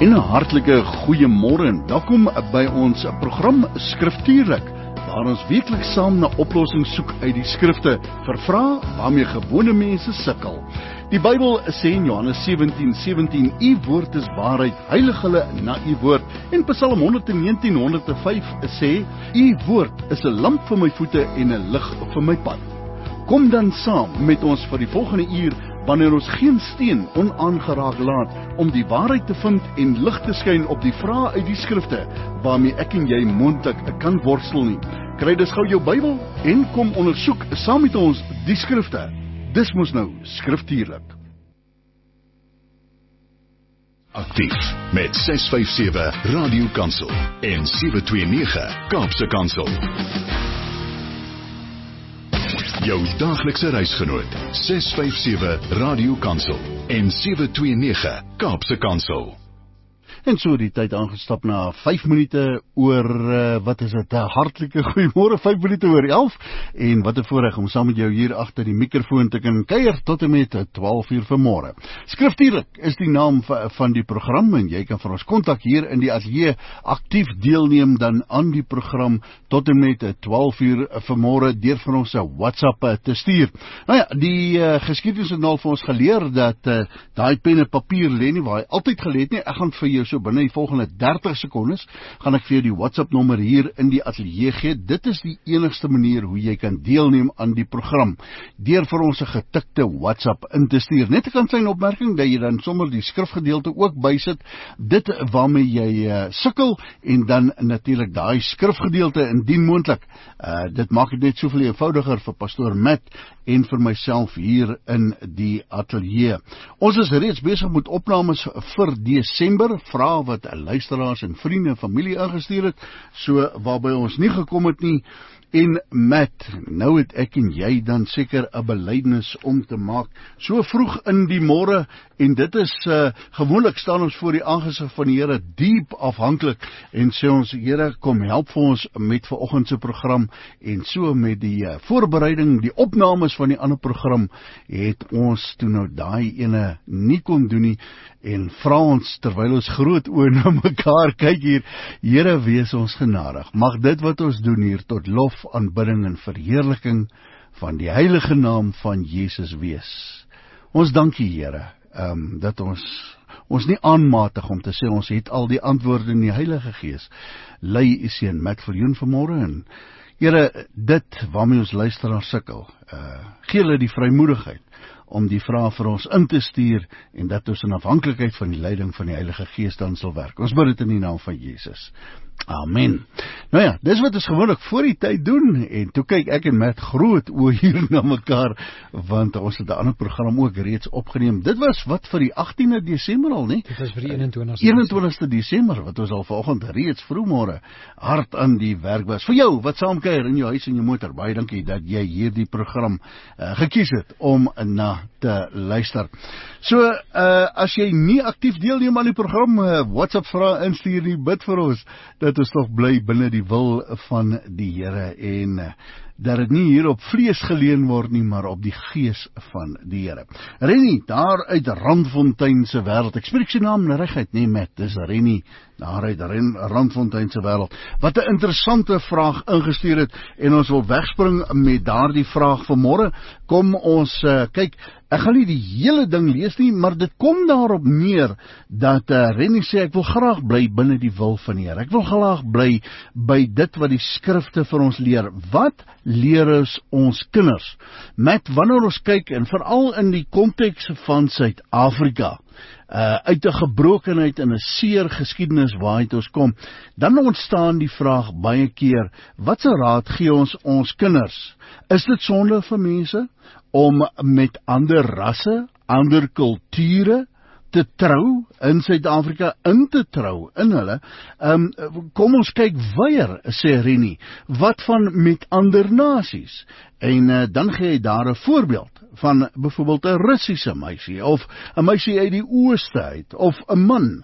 En 'n hartlike goeiemôre en welkom by ons program Skriftuurlik, waar ons weekliks saam na oplossings soek uit die skrifte vir vrae waarmee gewone mense sukkel. Die Bybel sê in Johannes 17:17, U woord is waarheid, heilig hulle na U woord. En Psalm 119:105 sê, U woord is 'n lamp vir my voete en 'n lig vir my pad. Kom dan saam met ons vir die volgende uur, wanneer ons geen steen onaangeraak laat om die waarheid te vind en lig te skyn op die vrae uit die skrifte waarmee ek en jy moontlik kan worstel nie. Kry dus gou jou Bybel en kom ondersoek saam met ons die skrifte. Dis mos nou Skriftuurlik. Aktief met 657 Radio Kansel en 729 Kaapse Kansel. Jou daaglikse reisgenoot, 657 Radio Kansel en 729 Kaapse Kansel. En so die tyd aangestap na 5 minute oor, wat is dit, hartlike goeiemôre, 5 minute oor 11, en wat 'n voorreg om saam met jou hier agter die mikrofoon te kan kuier tot en met 12 uur vanmôre. Skriftuurlik is die naam van die program, en jy kan vir ons kontak hier in die ateljee aktief deelneem dan aan die program tot en met 12 uur vanmôre deur vir ons 'n WhatsApp te stuur. Nou ja, die geskiedenis het nou vir ons geleer dat daai pen en papier lê nie waar hy altyd gelê het nie. Ek gaan vir jou so binne die volgende 30 sekondes gaan ek vir jou die WhatsApp nommer hier in die ateljee gee. Dit is die enigste manier hoe jy kan deelneem aan die program, deur vir ons 'n getikte WhatsApp in te stuur. Net 'n kantlyn opmerking dat jy dan sommer die skrifgedeelte ook bysit, dit waarmee jy sukkel, en dan natuurlik daai skrifgedeelte indien moontlik. Dit maak dit net soveel eenvoudiger vir pastoor Matt en vir myself hier in die ateljee. Ons is reeds besig met opnames vir Desember, vrae wat luisteraars en vriende en familie ingestuur het, so waarby ons nie gekom het nie. En Matt, nou het ek en jy dan seker 'n belydenis om te maak, so vroeg in die môre, en dit is gewoonlik staan ons voor die aangesig van die Here diep afhanklik, en sê ons, Here, kom help vir ons met vanoggend se program, en so met die voorbereiding, die opnames van die ander program, het ons toe nou daai ene nie kon doen nie, en vra ons, terwyl ons groot oë na mekaar kyk hier, Here, wees ons genadig, mag dit wat ons doen hier tot lof, aanbidding en verheerliking van die heilige naam van Jesus wees. Ons dankie, Here, dat ons nie aanmatig om te sê ons het al die antwoorde in die Heilige Gees. Lei U seun Matt Viljoen vanmôre, en Here, dit waarmee ons luisteraars sukkel, gee hulle die vrymoedigheid om die vrae vir ons in te stuur, en dat ons in afhanklikheid van die leiding van die Heilige Gees dan sal werk. Ons bid dit in die naam van Jesus. Amen. Nou ja, dis wat ons gewoonlik voor die tyd doen, en toe kyk ek en Matt groot oor hier na mekaar, want ons het 'n ander program ook reeds opgeneem. Dit was wat vir die 18de Desember al, nie? Dit was vir die 21ste Desember, wat ons al vanoggend reeds vroegmôre hard aan die werk was. Vir jou, wat saamkuier in jou huis en jou motor, baie dankie dat jy hierdie program gekies het om na te luister. So, as jy nie aktief deelneem aan die program, WhatsApp vrae instuur nie, bid vir ons, dat ons toch bly binne die wil van die Here, en dat het nie hier op vlees geleen word nie, maar op die gees van die Here. Rennie, daar uit Randfontein se wêreld, ek spreek sy naam reguit, nee Matt, dis Rennie, daar uit Randfontein se wêreld, wat 'n interessante vraag ingestuur het, en ons wil wegspring met daardie vraag vanmôre. Kom ons kyk, ek gaan nie die hele ding lees nie, maar dit kom daarop neer, dat Rennie sê, ek wil graag bly binne die wil van die Here, ek wil graag bly by dit wat die skrifte vir ons leer. Wat leer ons kinders? Met wanneer ons kyk, en veral in die konteks van Suid-Afrika, uit 'n gebrokenheid en 'n seer geskiedenis waaruit ons kom, dan ontstaan die vraag baie keer, wat se raad gee ons kinders? Is dit sonde vir mense om met ander rasse, ander kulture te trou in Suid-Afrika, in te trou in hulle? Kom ons kyk weier, sê Rennie, wat van met ander nasies? En dan gee hy daar 'n voorbeeld van byvoorbeeld 'n Russiese meisie, of 'n meisie uit die ooste uit, of 'n man.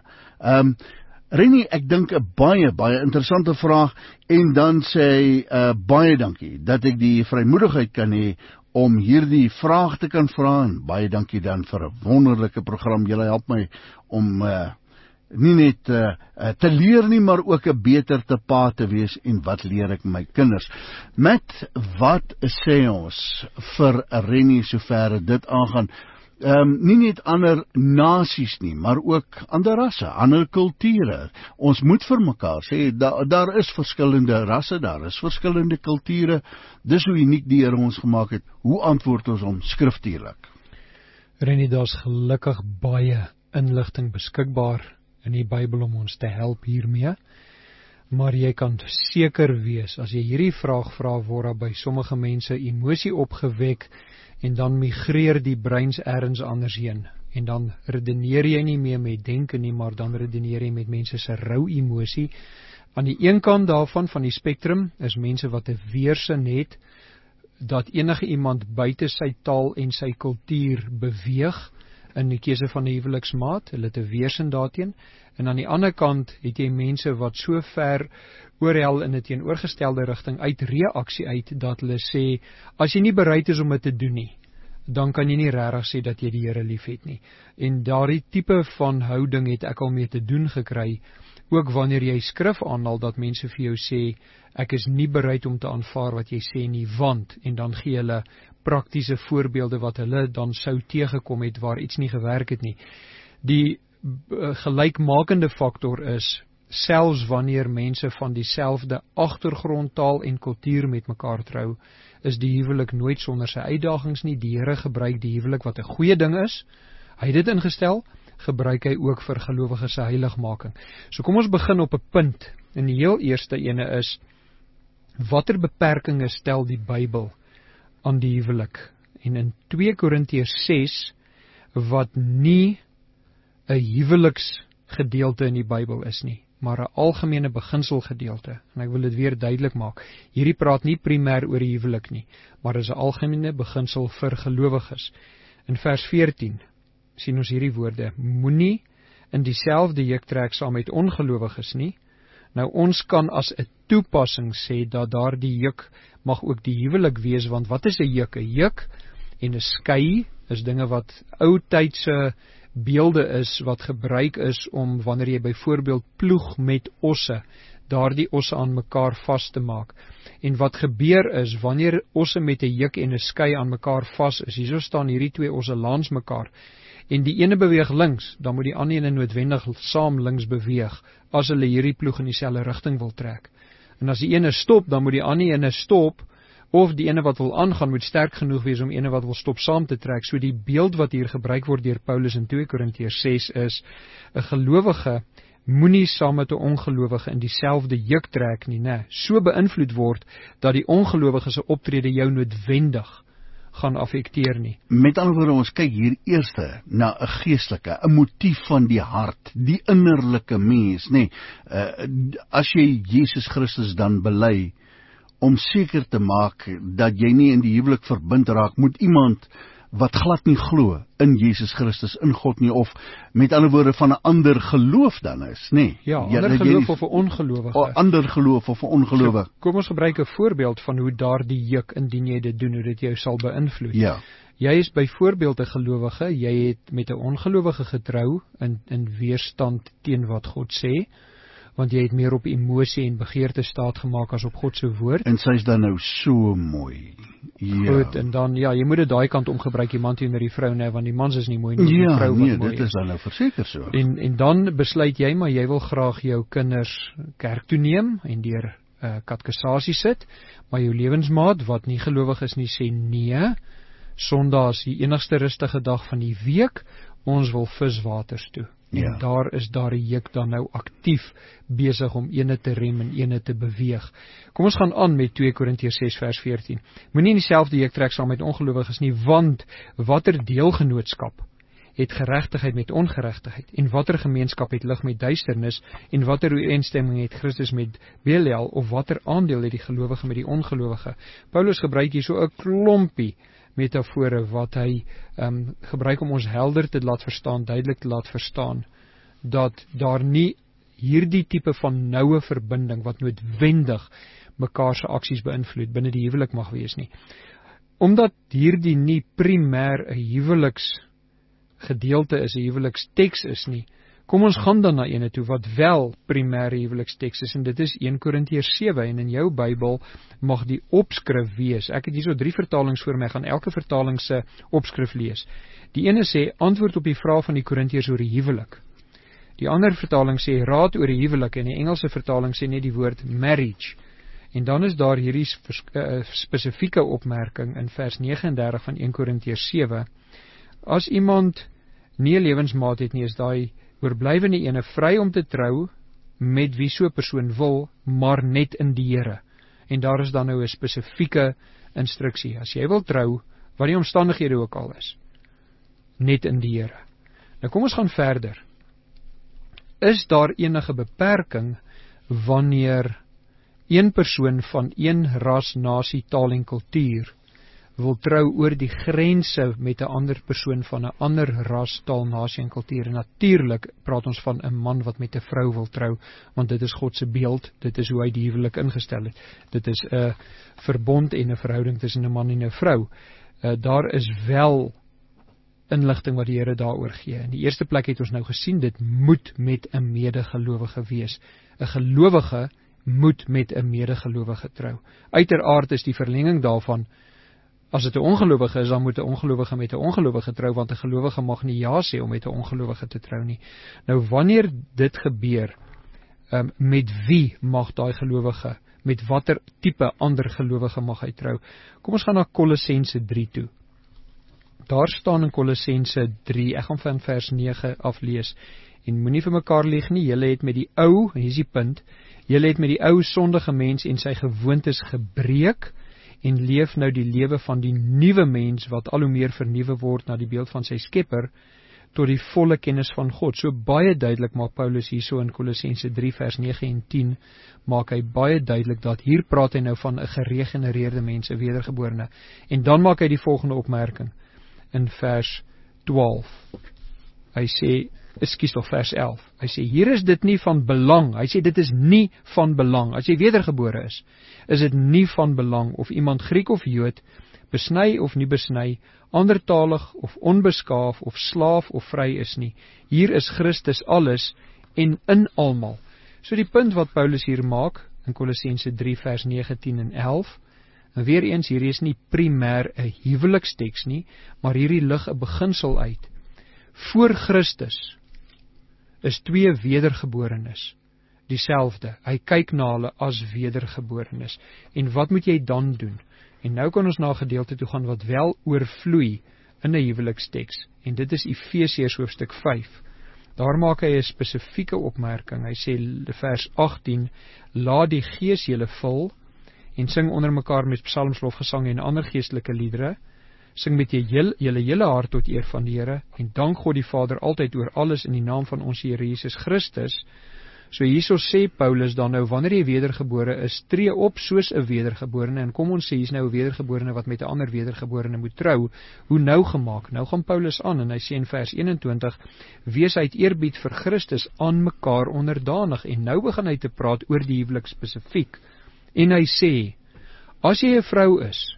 Rennie, ek dink 'n baie interessante vraag, en dan sê hy, baie dankie, dat ek die vrymoedigheid kan hê om hierdie vraag te kan vra, en baie dankie dan vir 'n wonderlike program. Julle help my om nie net te leer nie, maar ook 'n beter te pa te wees en wat leer ek my kinders. Met wat sê ons vir Rennie sover dit aangaan, nie net ander nasies nie, maar ook ander rasse, ander kulture. Ons moet vir mekaar sê, daar is verskillende rasse, daar is verskillende kulture, dis hoe uniek die Here ons gemaak het. Hoe antwoord ons hom skriftuurlik? Rennie, daar's gelukkig baie inligting beskikbaar in die Bybel om ons te help hiermee, maar jy kan seker wees, as jy hierdie vraag vra, word daar by sommige mense emosie opgewek, en dan migreer die breins ergens anders heen, en dan redeneer jy nie meer met denke nie, maar dan redeneer jy met mense se rou emosie. Aan die een kant daarvan, van die spektrum, is mense wat 'n weerstand het, dat enige iemand buite sy taal en sy kultuur beweeg, in die keuse van 'n huweliksmaat, hulle het 'n weerstand daarteen, en aan die ander kant het jy mense wat so ver oorhel in 'n teenoorgestelde rigting uit reaksie uit, dat hulle sê, as jy nie bereid is om dit te doen nie, dan kan jy nie regtig sê dat jy die Here liefhet nie. En daardie tipe van houding het ek al mee te doen gekry, ook wanneer jy skrif aanhaal, dat mense vir jou sê, ek is nie bereid om te aanvaar wat jy sê nie, want, en dan gee hulle praktiese voorbeelde wat hulle dan sou teëgekom het waar iets nie gewerk het nie. Die gelykmakende faktor is, selfs wanneer mense van dieselfde agtergrond, taal en kultuur met mekaar trou, is die huwelik nooit sonder sy uitdagings nie. Die Here gebruik die huwelik wat 'n goeie ding is, hy het dit ingestel, gebruik hy ook vir gelowiges se heiligmaking. So kom ons begin op 'n punt, en die heel eerste ene is, watter beperkings stel die Bybel aan die huwelik? En in 2 Korintiërs 6, wat nie 'n huweliksgedeelte in die Bybel is nie, maar 'n algemene beginselgedeelte, en ek wil dit weer duidelik maak, hierdie praat nie primêr oor die huwelik nie, maar is 'n algemene beginsel vir gelowiges. In vers 14 sien ons hierdie woorde, moenie in dieselfde juk trek saam met ongelowiges nie. Nou ons kan as 'n toepassing sê, dat daardie juk mag ook die huwelik wees, want wat is 'n juk? 'n Juk en 'n skei is dinge wat ou tydse beelde is, wat gebruik is om, wanneer jy byvoorbeeld ploeg met osse, daardie osse aan mekaar vas te maak. En wat gebeur is, wanneer osse met 'n juk en 'n skei aan mekaar vas is, hierso staan hierdie twee osse langs mekaar, en die ene beweeg links, dan moet die ander ene noodwendig saam links beweeg, as hulle hierdie ploeg in dieselfde rigting wil trek. En as die ene stop, dan moet die ander ene stop, of die ene wat wil aangaan, moet sterk genoeg wees om ene wat wil stop saam te trek. So die beeld wat hier gebruik word deur Paulus in 2 Korintiërs 6 is, 'n gelowige moenie saam met 'n ongelowige in dieselfde juk trek nie, so beïnvloed word, dat die ongelowige se optrede jou noodwendig gaan affekteer nie. Met ander woorde, ons kyk hier eerste na 'n geestelike, 'n motief van die hart, die innerlike mens, as jy Jesus Christus dan bely, om seker te maak dat jy nie in die huwelik verbind raak met iemand wat glad nie glo in Jesus Christus, in God nie, of met ander woorde van 'n ander geloof dan is, Ja, ander geloof of 'n ongelowige. Ander geloof of 'n ongelowige. So, kom ons gebruik 'n voorbeeld van hoe daardie juk, indien jy dit doen, hoe dit jou sal beïnvloed. Ja. Jy is byvoorbeeld 'n gelowige, jy het met 'n ongelowige getrou, in weerstand teen wat God sê, want jy het meer op emosie en begeerte staat gemaak as op God se woord. En sy is dan nou so mooi. Ja. Goed, en dan, jy moet dit daai kant omgebruik, die man teenoor die vrou, want die mans is nie mooi nie, die vrou wat mooi is. Dit is dan nou verseker so. En dan besluit jy, maar jy wil graag jou kinders kerk toe neem, en deur katkesasie sit, maar jou lewensmaat, wat nie gelowig is nie, sê nee, Sondag is die enigste rustige dag van die week, ons wil viswaters toe. En daar is daardie juk dan nou aktief besig om ene te rem en ene te beweeg. Kom ons gaan aan met 2 Korintiërs 6 vers 14. Moenie in dieselfde juk trek saam met ongelowiges nie, want watter deelgenootskap het geregtigheid met ongeregtigheid, en watter gemeenskap het lig met duisternis, en watter ooreenstemming het Christus met Belial, of watter aandeel het die gelowige met die ongelowige. Paulus gebruik hier so 'n klompie metafore wat hy gebruik om ons helder te laat verstaan, duidelik te laat verstaan, dat daar nie hierdie tipe van noue verbinding wat noodwendig mekaar se aksies beïnvloed binne die huwelik mag wees nie. Omdat hierdie nie primêr 'n huweliksgedeelte is, 'n huweliksteks is nie, Kom ons gaan dan na ene toe wat wel primêre huweliksteks is, en dit is 1 Korintiërs 7, en in jou Bybel mag die opskrif wees. Ek het hierso 3 vertalings voor my, gaan elke vertaling se opskrif lees. Die ene sê, antwoord op die vraag van die Korintiërs oor die huwelik. Die ander vertaling sê, raad oor die huwelik, en die Engelse vertaling sê net die woord marriage. En dan is daar hierdie spesifieke opmerking in vers 39 van 1 Korintiërs 7. As iemand nie 'n lewensmaat het nie, is daai oorblywende ene vry om te trou met wie so 'n persoon wil, maar net in die Here. En daar is dan nou 'n spesifieke instruksie. As jy wil trou, wat die omstandighede ook al is, net in die Here. Nou kom ons gaan verder. Is daar enige beperking wanneer een persoon van een ras, nasie, taal en kultuur wil trou oor die grense met 'n ander persoon van 'n ander ras, taal, nasie en kultuur? En natuurlik praat ons van 'n man wat met 'n vrou wil trou, want dit is God se beeld, dit is hoe hy die huwelik ingestel het. Dit is 'n verbond en 'n verhouding tussen 'n man en 'n vrou. Daar is wel inligting wat die Here daaroor gee. In die eerste plek het ons nou gesien, dit moet met 'n medegelowige wees. 'n Gelowige moet met 'n medegelowige trou. Uiteraard is die verlenging daarvan, as dit 'n ongelowige is, dan moet 'n ongelowige met 'n ongelowige trou, want 'n gelowige mag nie ja sê om met 'n ongelowige te trou nie. Nou wanneer dit gebeur, met wie mag daai gelowige, met watter tipe ander gelowige mag hy trou? Kom ons gaan na Kolossense 3 toe. Daar staan in Kolossense 3, ek gaan van vers 9 aflees, en moenie vir mekaar lieg nie, julle het met die ou, en hier is die punt, julle het met die ou sondige mens en sy gewoontes gebreek, en leef nou die lewe van die nuwe mens, wat al hoe meer vernuwe word na die beeld van sy skepper, tot die volle kennis van God. So baie duidelik maak Paulus hierso in Kolossense 3 vers 9 en 10, maak hy baie duidelik dat hier praat hy nou van 'n geregenereerde mens, 'n wedergeborene. En dan maak hy die volgende opmerking in vers 12. Hy sê, vers 11. Hy sê, hier is dit nie van belang. Hy sê, dit is nie van belang. As jy wedergebore is dit nie van belang of iemand Griek of Jood, besny of nie besny, andertalig of onbeskaaf of slaaf of vry is nie. Hier is Christus alles en in almal. So die punt wat Paulus hier maak in Kolossense 3 vers 9, 10 en 11, en weer eens, hierdie is nie primêr 'n huweliksteks nie, maar hierdie lig 'n beginsel uit. Voor Christus is 2 wedergeborenes dieselfde. Hy kyk na hulle as wedergeborenes. En wat moet jy dan doen? En nou kan ons na 'n gedeelte toe gaan wat wel oorvloei in 'n huweliksteks. En dit is Efesiërs hoofstuk 5. Daar maak hy 'n spesifieke opmerking. Hy sê vers 18, laat die Gees julle vul en sing onder mekaar met psalms, lofgesange en ander geestelike liedere. Sing met julle hele hart tot eer van die Here en dank God die Vader altyd oor alles in die naam van ons Here Jesus Christus. So hierso sê Paulus dan nou, wanneer jy wedergebore is, tree op soos 'n wedergeborene, en kom ons sê, hier's nou 'n wedergeborene wat met 'n ander wedergeborene moet trou. Hoe nou gemaak? Nou gaan Paulus aan en hy sê in vers 21, wees uit eerbied vir Christus aan mekaar onderdanig, en nou begin hy te praat oor die huwelik spesifiek. En hy sê, as jy 'n vrou is,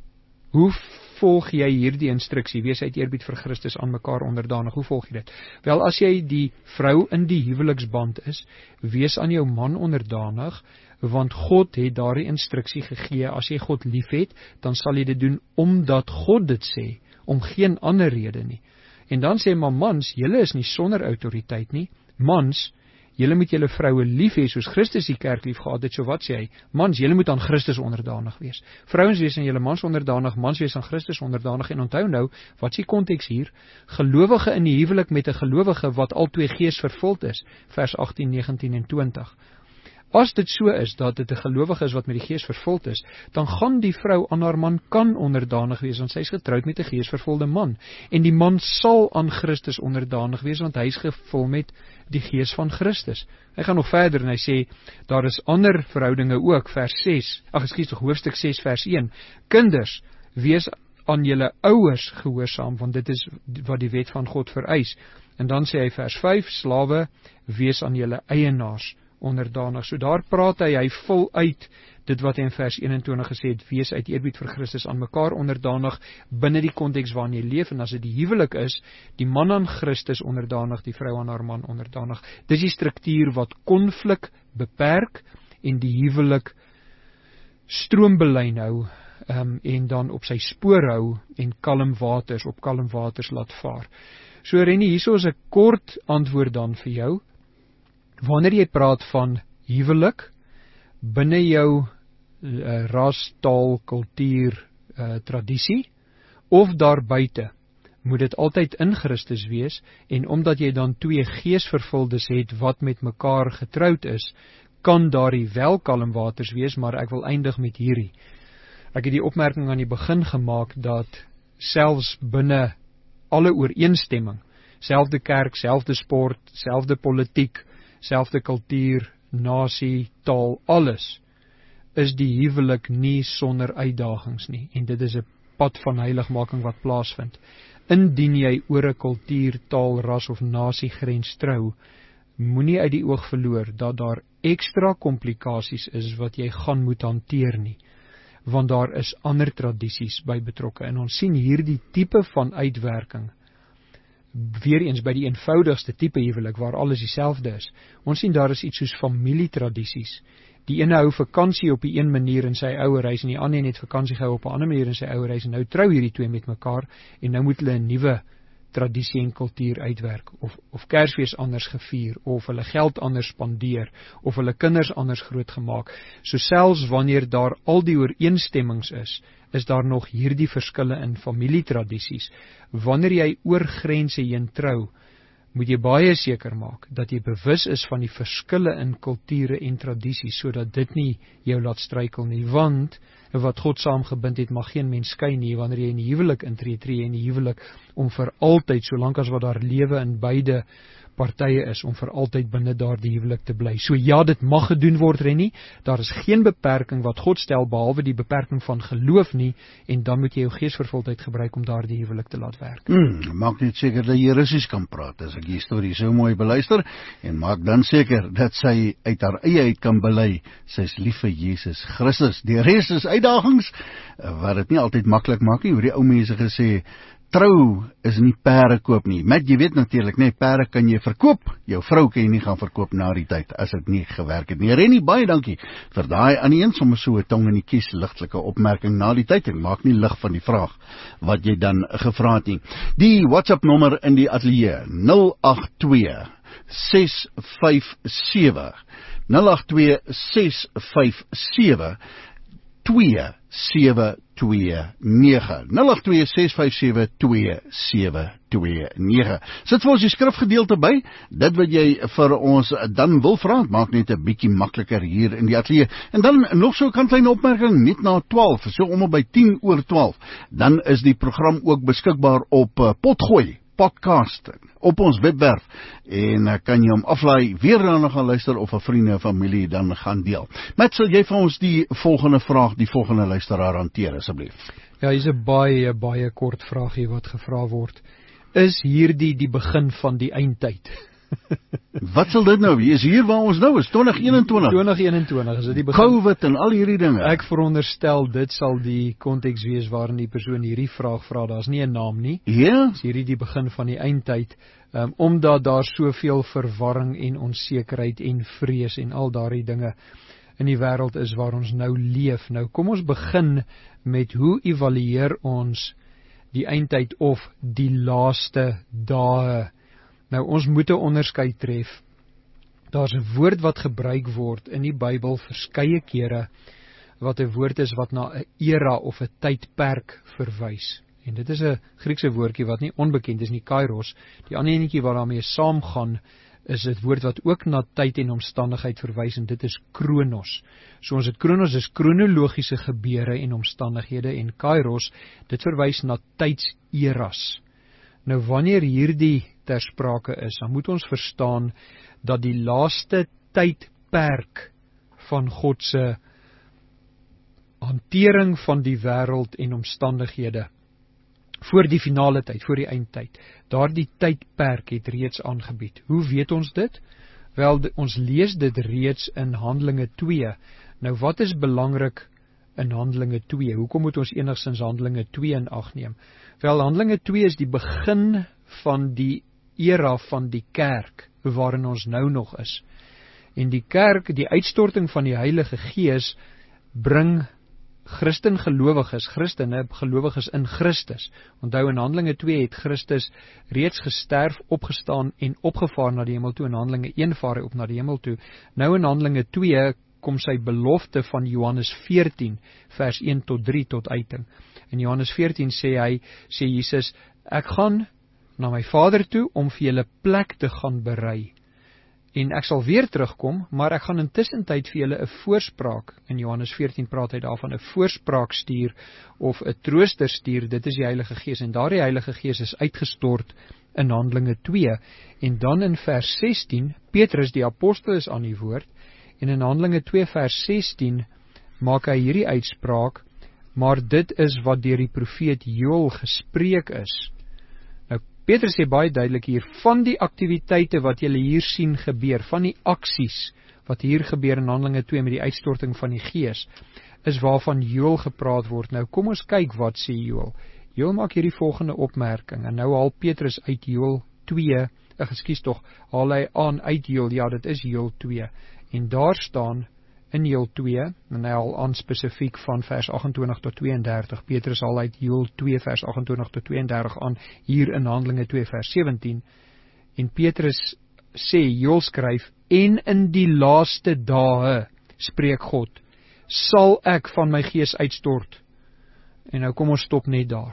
hoe volg jy hierdie instruksie, wees uit eerbied vir Christus aan mekaar onderdanig, hoe volg jy dit? Wel, as jy die vrou in die huweliksband is, wees aan jou man onderdanig, want God het daardie instruksie gegee, as jy God lief het, dan sal jy dit doen, omdat God dit sê, om geen ander rede nie. En dan sê, maar mans, julle is nie sonder autoriteit nie, mans, julle moet julle vroue lief hê, soos Christus die kerk lief gehad het, so wat sê hy? Mans, julle moet aan Christus onderdanig wees. Vrouens wees aan julle mans onderdanig, mans wees aan Christus onderdanig, en onthou nou, wat is die konteks hier? Gelowige in die huwelik met 'n gelowige wat al 2 gees vervuld is, vers 18, 19 en 20. As dit so is, dat dit 'n gelowige is wat met die gees vervuld is, dan gaan die vrou aan haar man kan onderdanig wees, want sy is getroud met 'n geesvervulde man. En die man sal aan Christus onderdanig wees, want hy is gevul met die gees van Christus. Hy gaan nog verder en hy sê, daar is ander verhoudinge ook, hoofstuk 6 vers 1. Kinders, wees aan julle ouers gehoorsaam, want dit is wat die wet van God vereis. En dan sê hy vers 5, slawe, wees aan julle eienaars onderdanig. So daar praat hy vul uit dit wat hy in vers 21 gesê het, wees uit eerbied vir Christus aan mekaar onderdanig binne die konteks waarin jy leef, en as dit die huwelik is, die man aan Christus onderdanig, die vrou aan haar man onderdanig. Dis die struktuur wat konflik beperk en die huwelik stroombelyn hou, en dan op sy spoor hou en op kalm waters laat vaar. So Rennie, hierso is 'n kort antwoord dan vir jou. Wanneer jy praat van huwelik binne jou ras, taal, kultuur, tradisie, of daar buite, moet dit altyd in Christus wees, en omdat jy dan twee geesvervuldes het wat met mekaar getroud is, kan daarie wel kalm waters wees, maar ek wil eindig met hierdie. Ek het die opmerking aan die begin gemaak dat selfs binne alle ooreenstemming, selfde kerk, selfde sport, selfde politiek, selfde kultuur, nasie, taal, alles, is die huwelik nie sonder uitdagings nie, en dit is 'n pad van heiligmaking wat plaasvind. Indien jy oor 'n kultuur, taal, ras of nasiegrens trou, moenie uit die oog verloor dat daar ekstra komplikasies is wat jy gaan moet hanteer nie, want daar is ander tradisies by betrokke, en ons sien hierdie tipe van uitwerking weer eens by die eenvoudigste tipe huwelik waar alles dieselfde is. Ons sien daar is iets soos familietradisies. Die ene hou vakansie op die een manier in sy ouerhuis, en die ander het vakansie gehou op 'n ander manier in sy ouerhuis, en nou trou hierdie twee met mekaar, en nou moet hulle 'n nuwe tradisie en kultuur uitwerk, of Kersfees anders gevier, of hulle geld anders spandeer, of hulle kinders anders grootgemaak. So selfs wanneer daar al die ooreenstemmings is daar nog hierdie verskille in familietradisies. Wanneer jy oor grense heen trou, moet jy baie seker maak dat jy bewus is van die verskille in kulture en tradisies, sodat dit nie jou laat struikel nie, want wat God saamgebind het, mag geen mens skei nie. Wanneer jy in die huwelik intree, tree jy in die huwelik om vir altyd, solank as wat daar lewe in beide partye is, om vir altyd binne daardie huwelik te bly. So ja, dit mag gedoen word, Rennie. Daar is geen beperking wat God stel, behalwe die beperking van geloof nie, en dan moet jy jou geesvervuldheid gebruik om daardie huwelik te laat werk. Maak net seker dat jy Russies kan praat, as ek die storie so mooi beluister, en maak dan seker dat sy uit haar eie uit kan bely, sy is lief vir Jesus Christus. Die res is uitdagings, wat dit nie altyd maklik maak nie, hoe die ou mense gesê, trou is nie perde koop nie. Met jy weet natuurlik, nee, perde kan jy verkoop, jou vrou kan jy nie gaan verkoop na die tyd, as dit nie gewerk het nie. Rennie, baie dankie vir daai aan die een sommer so 'n tong in die kies ligtelike opmerking na die tyd, en maak nie lig van die vraag wat jy dan gevra het nie. Die WhatsApp nommer in die ateljee 082 657 082 082-657-2729. Sit vir ons die skrifgedeelte by, dit wat jy vir ons dan wil vra, maak net 'n bietjie makliker hier in die ateljee. En dan nog so 'n klein opmerking, net na 12, so om by 10:12, dan is die program ook beskikbaar op Potgooi podcast op ons webwerf, en kan jy hom aflaai, weer dan gaan luister, of 'n vriende en familie dan gaan deel. Met, sal jy vir ons die volgende vraag, die volgende luisteraar hanteer asseblief? Ja, hier is 'n baie kort vraagie wat gevra word. Is hierdie die begin van die eindtyd? Wat sal dit nou wees? Hier waar ons nou is, 2021. 2021, is dit die begin? COVID en al hierdie dinge. Ek veronderstel dit sal die konteks wees waarin die persoon hierdie vraag vra. Daar's nie 'n naam nie. Ja? Is hierdie die begin van die eindtyd? Omdat daar soveel verwarring en onsekerheid en vrees en al daardie dinge in die wêreld is waar ons nou leef. Nou kom ons begin met hoe evalueer ons die eindtyd of die laaste dae. Nou, ons moet 'n onderskeid tref. Daar's 'n woord wat gebruik word in die Bybel verskeie kere, wat 'n woord is wat na 'n era of 'n tydperk verwys. En dit is 'n Griekse woordjie wat nie onbekend is nie, kairos. Die ander enetjie wat daarmee saamgaan, is 'n woord wat ook na tyd en omstandigheid verwys, en dit is kronos. So ons het kronos is kronologiese gebeure en omstandighede, en kairos, dit verwys na tydseras. Nou wanneer hierdie ter sprake is, dan moet ons verstaan dat die laaste tydperk van God se hantering van die wêreld en omstandighede voor die finale tyd, voor die eindtyd, daardie tydperk het reeds aangebied. Hoe weet ons dit? Wel, ons lees dit reeds in Handelinge 2. Nou, wat is belangrik in Handelinge 2? Hoekom moet ons enigstens Handelinge 2 in ag neem? Wel, Handelinge 2 is die begin van die era van die kerk, waarin ons nou nog is. En die kerk, die uitstorting van die Heilige Gees, bring Christene gelowiges in Christus. Onthou, in Handelinge 2 het Christus reeds gesterf, opgestaan en opgevaar na die hemel toe. In Handelinge 1 vaar hy op na die hemel toe. Nou in Handelinge 2 kom sy belofte van Johannes 14, vers 1 tot 3 tot uiting. In Johannes 14 sê Jesus, ek gaan na my Vader toe om vir julle plek te gaan berei. En ek sal weer terugkom, maar ek gaan intussen tyd vir julle 'n voorspraak. In Johannes 14 praat hy daarvan 'n voorspraak stuur of 'n trooster stuur. Dit is die Heilige Gees, en daardie Heilige Gees is uitgestort in Handelinge 2. En dan in vers 16, Petrus die apostel is aan die woord, en in Handelinge 2 vers 16 maak hy hierdie uitspraak, maar dit is wat deur die profeet Joël gespreek is. Petrus sê baie duidelik hier, van die aktiwiteite wat julle hier sien gebeur, van die aksies wat hier gebeur in Handelinge 2 met die uitstorting van die Gees, is waarvan Joël gepraat word. Nou kom ons kyk wat sê Joël. Joël maak hierdie volgende opmerking, en nou haal Petrus uit Joël 2, haal hy aan uit Joël, ja, dit is Joël 2, en daar staan in Joël 2, en hy haal aan spesifiek van vers 28 tot 32, Petrus haal uit Joël 2 vers 28 tot 32 aan, hier in Handelinge 2 vers 17, en Petrus sê, Joël skryf, en in die laaste dae, spreek God, sal ek van my gees uitstort. En nou kom ons stop net daar.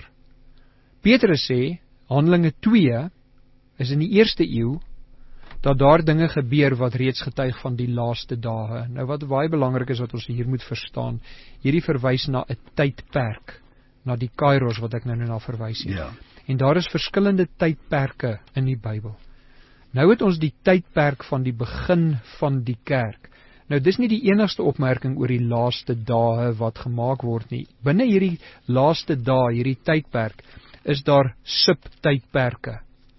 Petrus sê, Handelinge 2 is in die 1ste eeu, dat daar dinge gebeur wat reeds getuig van die laaste dae. Nou wat baie belangrik is wat ons hier moet verstaan, hierdie verwys na 'n tydperk, na die kairos wat ek nou na verwys het. Ja. En daar is verskillende tydperke in die Bybel. Nou het ons die tydperk van die begin van die kerk. Nou dis nie die enigste opmerking oor die laaste dae wat gemaak word nie. Binne hierdie laaste dae, hierdie tydperk, is daar subtydperke.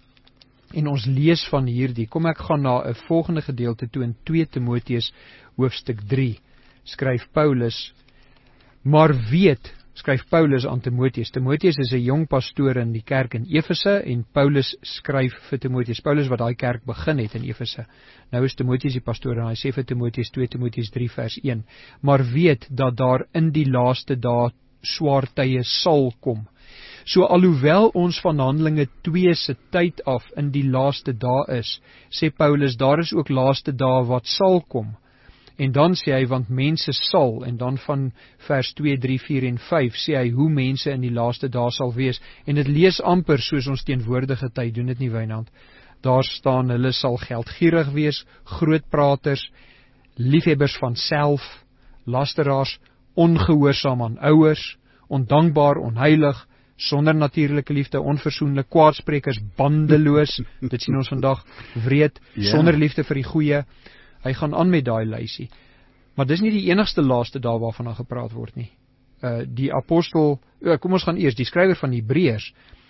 En ons lees van hierdie, kom ek gaan na 'n volgende gedeelte toe in 2 Timoteus hoofstuk 3, skryf Paulus, maar weet, skryf Paulus aan Timoteus. Timoteus is 'n jong pastoor in die kerk in Efese, en Paulus skryf vir Timoteus, Paulus wat daai kerk begin het in Efese. Nou is Timoteus die pastoor, en hy sê vir Timoteus, 2 Timoteus 3 vers 1, maar weet dat daar in die laaste dae swaar tye sal kom. So alhoewel ons van Handelinge 2 se tyd af in die laaste dae is, sê Paulus, daar is ook laaste dae wat sal kom. En dan sê hy, want mense sal, en dan van vers 2, 3, 4 en 5 sê hy hoe mense in die laaste dae sal wees. En dit lees amper soos ons teenwoordige tyd, doen dit nie, Wynand. Daar staan, hulle sal geldgierig wees, grootpraters, liefhebbers van self, lasteraars, ongehoorsaam aan ouers, ondankbaar, onheilig, sonder natuurlike liefde, onversoenlik, kwaadsprekers, bandeloos, dit sien ons vandag, wreed, sonder liefde vir die goeie. Hy gaan aan met daai lysie. Maar dis nie die enigste laaste dae waarvan daar gepraat word nie. Die apostel, kom ons gaan eers, die skrywer van Hebreërs,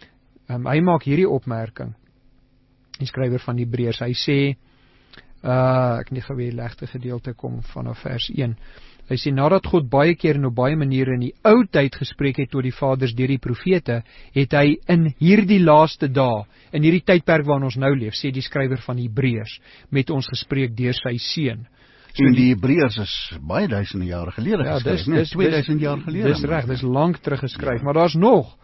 hy maak hierdie opmerking, die skrywer van Hebreërs, hy sê, ek nie geweer die legte gedeelte kom vanaf vers 1, hy sê, nadat God baie keer en op baie maniere in die ou tyd gespreek het tot die vaders deur die profete, het hy in hierdie laaste dae, in hierdie tydperk waarin ons nou leef, sê die skrywer van Hebreërs, met ons gespreek deur sy seun. So die Hebreërs is baie duisende jare gelede geskryf, nee, 2000 jaar gelede. Dis reg, dis lank terug geskryf, maar daar's nog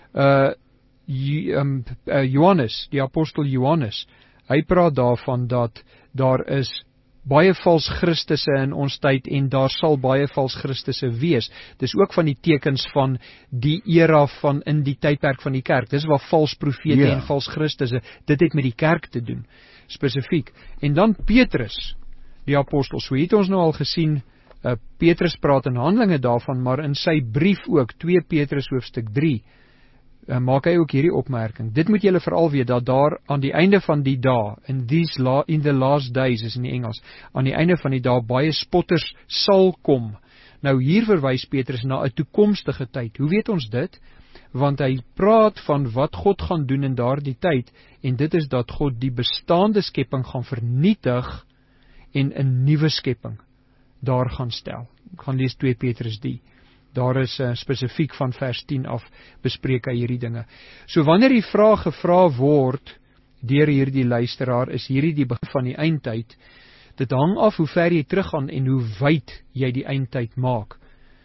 Johannes, die apostel Johannes, hy praat daarvan dat daar is baie vals Christusse in ons tyd, en daar sal baie vals Christusse wees. Dis ook van die tekens van die era van in die tydperk van die kerk. Dis waar vals profete en vals Christusse, dit het met die kerk te doen, spesifiek. En dan Petrus, die apostel, so het ons nou al gesien, Petrus praat in Handelinge daarvan, maar in sy brief ook, 2 Petrus hoofstuk 3, maak hy ook hierdie opmerking. Dit moet julle veral weet, dat daar aan die einde van die dae, in the last days is in die Engels, aan die einde van die dae baie spotters sal kom. Nou hier verwys Petrus na 'n toekomstige tyd. Hoe weet ons dit? Want hy praat van wat God gaan doen in daardie tyd, en dit is dat God die bestaande skepping gaan vernietig en 'n nuwe skepping daar gaan stel. Ek gaan lees 2 Petrus 3. Daar is spesifiek van vers 10 af bespreek hy hierdie dinge. So wanneer die vraag gevra word deur hierdie luisteraar, is hierdie die begin van die eindtyd, dit hang af hoe ver jy teruggaan en hoe wyd jy die eindtyd maak.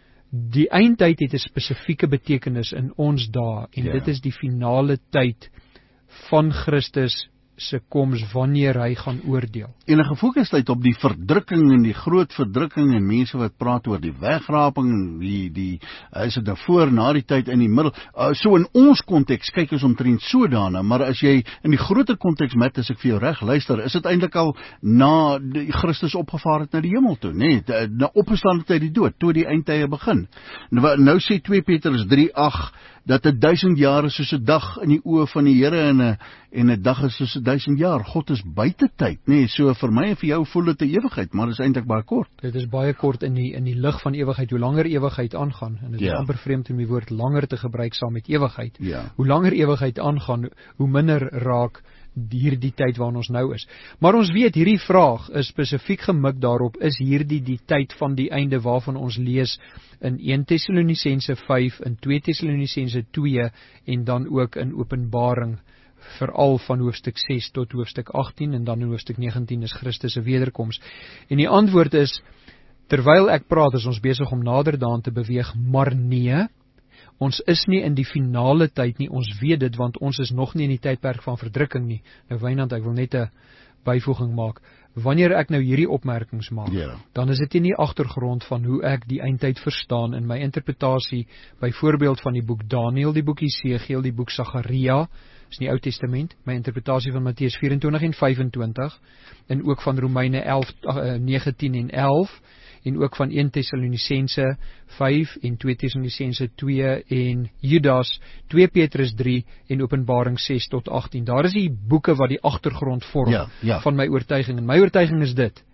Die eindtyd het 'n spesifieke betekenis in ons dae, en dit is die finale tyd van Christus se koms wanneer hy gaan oordeel. En 'n gefokustheid op die verdrukking en die groot verdrukking en mense wat praat oor die wegraping, die is dit voor, na die tyd, in die middel. So in ons konteks kyk ons omtrent so daarna, maar as jy in die groter konteks met, as ek vir jou reg luister, is dit eintlik al na Christus opgevaar het na die hemel toe, nee, na opgestaan uit die dood, toe die eindtye begin. Nou sê 2 Petrus 3:8 dat 1000 jaar is soos 'n dag in die oë van die Here en 'n dag is soos 1000 jaar. God is buite tyd, nee, so vir my en vir jou voel dit 'n ewigheid, maar dit is eintlik baie kort. Dit is baie kort in die lig van ewigheid. Hoe langer ewigheid aangaan, en dit is amper vreemd om die woord langer te gebruik saam met ewigheid. Hoe langer ewigheid aangaan, hoe minder raak hierdie tyd waarin ons nou is. Maar ons weet, hierdie vraag is spesifiek gemik daarop, is hierdie die tyd van die einde waarvan ons lees in 1 Tessalonisense 5, in 2 Tessalonisense 2 en dan ook in Openbaring, veral van hoofstuk 6 tot hoofstuk 18 en dan in hoofstuk 19 is Christus se wederkoms. En die antwoord is, terwyl ek praat is ons besig om nader daaraan te beweeg, maar nee, ons is nie in die finale tyd nie, ons weet dit, want ons is nog nie in die tydperk van verdrukking nie. Nou Wynand, ek wil net 'n byvoeging maak. Wanneer ek nou hierdie opmerkings maak, dan is dit in die agtergrond van hoe ek die eindtyd verstaan in my interpretasie, byvoorbeeld van die boek Daniël, die boek Jesegiel, die boek Sagaria, is in die Ou Testament, my interpretasie van Matteus 24 en 25, en ook van Romeine 11, 9, 10 en 11, en ook van 1 Tessalonisense 5 en 2 Tessalonisense 2 en Judas, 2 Petrus 3 en Openbaring 6 tot 18. Daar is die boeke wat die agtergrond vorm van my oortuiging. En my oortuiging is dit: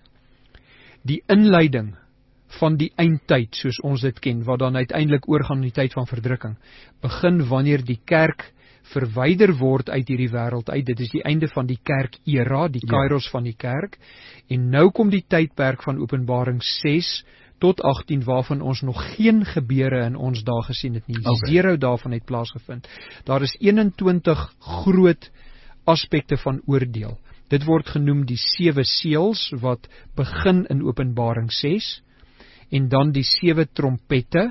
die inleiding van die eindtyd, soos ons dit ken, wat dan uiteindelik oorgaan in die tyd van verdrukking, begin wanneer die kerk verwyder word uit hierdie wêreld uit. Dit is die einde van die kerk-era, die kairos van die kerk. En nou kom die tydperk van Openbaring 6 tot 18, waarvan ons nog geen gebeure in ons dae gesien het nie. Zero daarvan het plaasgevind. Daar is 21 groot aspekte van oordeel. Dit word genoem die 7 seels, wat begin in Openbaring 6, en dan die 7 trompette,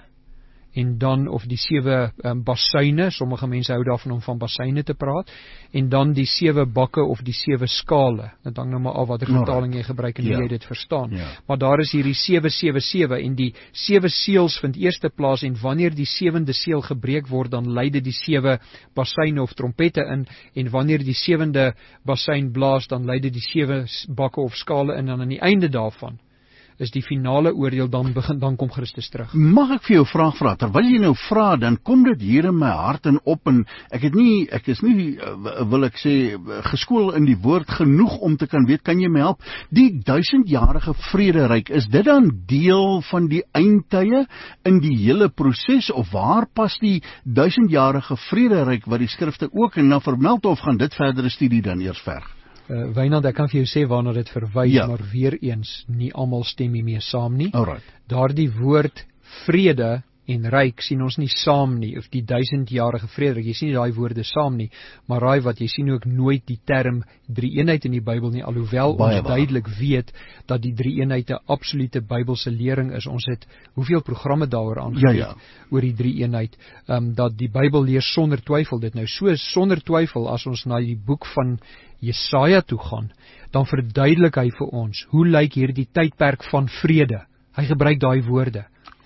en dan, of die 7 basuine, sommige mense hou daarvan om van basuine te praat, en dan die 7 bakke of die 7 skale. Dit hang nou maar af watter vertaling jy gebruik en hoe jy dit verstaan. Maar daar is hierdie 777 en die 7 seels vind eerste plaas, en wanneer die 7de seël gebreek word, dan lei dit die 7 basuine of trompette in, en wanneer die 7de basuin blaas, dan lei dit die 7 bakke of skale in, en aan die einde daarvan is die finale oordeel, dan kom Christus terug. Mag ek vir jou 'n vraag vra? Terwyl jy nou vra, dan kom dit hier in my hart en op, en ek is nie, wil ek sê, geskool in die woord genoeg om te kan weet, kan jy my help? Die 1000-jarige vrederyk, is dit dan deel van die eindtye in die hele proses, of waar pas die 1000-jarige vrederyk wat die skrifte ook en dan vermeld, of gaan dit verdere studie dan eers verg? Wynand, ek kan vir jou sê waarna dit verwys, maar weer eens, nie almal stem hiermee saam nie. Daardie woord vrede en ryk sien ons nie saam nie, of die 1000-jarige vrederyk, jy sien nie daai woorde saam nie, maar raai wat, jy sien ook nooit die term drie-eenheid in die Bybel nie, alhoewel ons duidelik weet dat die drie-eenheid 'n absolute Bybelse lering is. Ons het hoeveel programme daaroor aangebied oor die drie-eenheid, dat die Bybel leer sonder twyfel dit. Nou so sonder twyfel, as ons na die boek van Jesaja toe gaan, dan verduidelik hy vir ons, hoe lyk hierdie tydperk van vrede? Hy gebruik daai woorde.